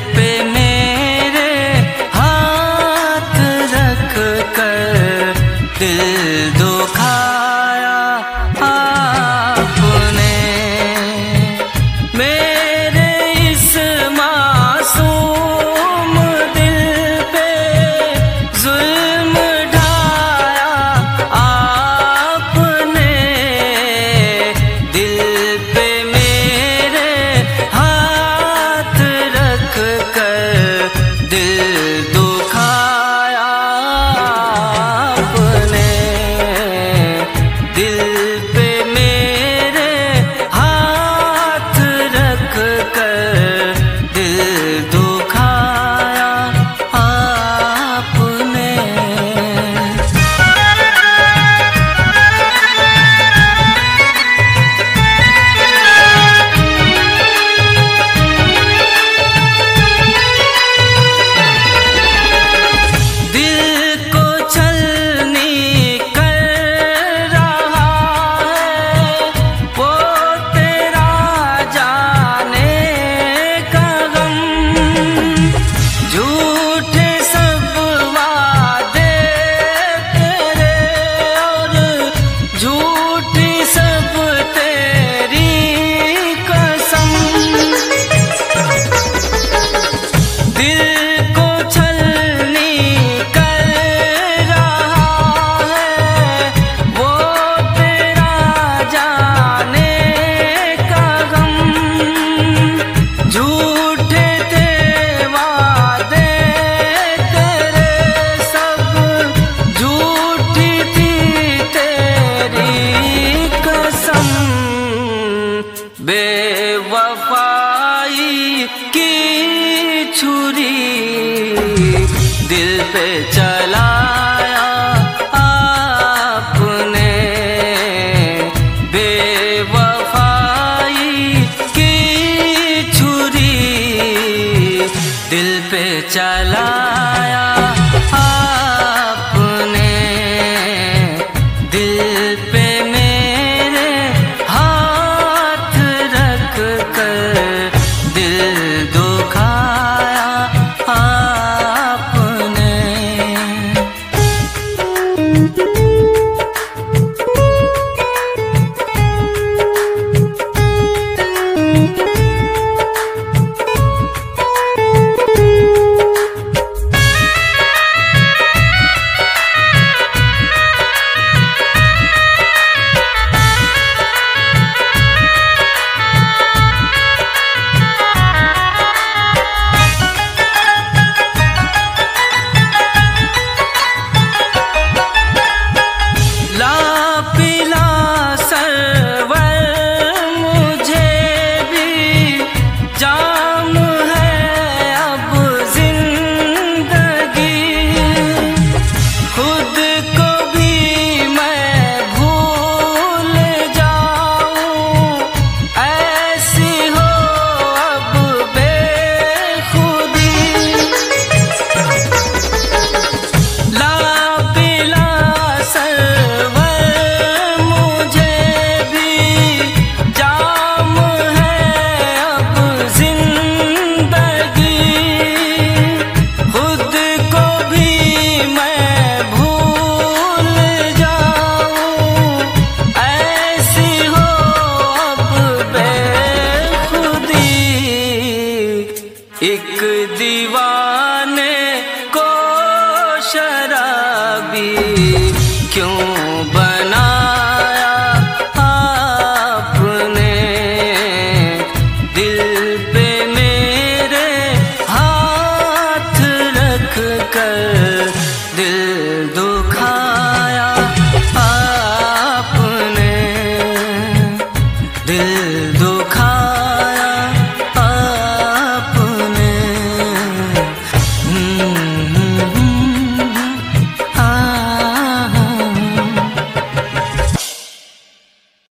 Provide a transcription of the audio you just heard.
पे मेरे हाथ रख कर दिल दुखाया आपने। मेरे इस मासूम दिल पे जुल्म ढाया आपने। दिल पे मेरे हाथ रख कर दिल दुखाया आपने। दिल पे मेरे हाथ रख कर दिल दुखाया आपने। दिल को छलनी कर रहा है वो तेरा जाने का गम। झूठे सब वादे तेरे और झूठी सब तेरी कसम। दिल को छलनी कर रहा है वो तेरा जाने का गम। झूठे थे वादे तेरे सब झूठी थी तेरी कसम। बेवफाई की छुरी दिल पे चलाया आपने। बेवफाई की छुरी दिल पे चलाया आपने। दिल पे मेरे हाथ रख कर दिल दुखाया आपने। ला पिला सरवर मुझे भी जाम है अब जिंदगी। खुद को भी मैं भूल जाऊं ऐसी हो अब बेखुदी। ला पिला सरवर मुझे भी जाम है अब जिंदगी। खुद को भी मैं भूल जाऊं ऐसी हो अब बेखुदी। एक दीवाने को शराबी क्यों बनाया आपने। दिल पे मेरे हाथ रख कर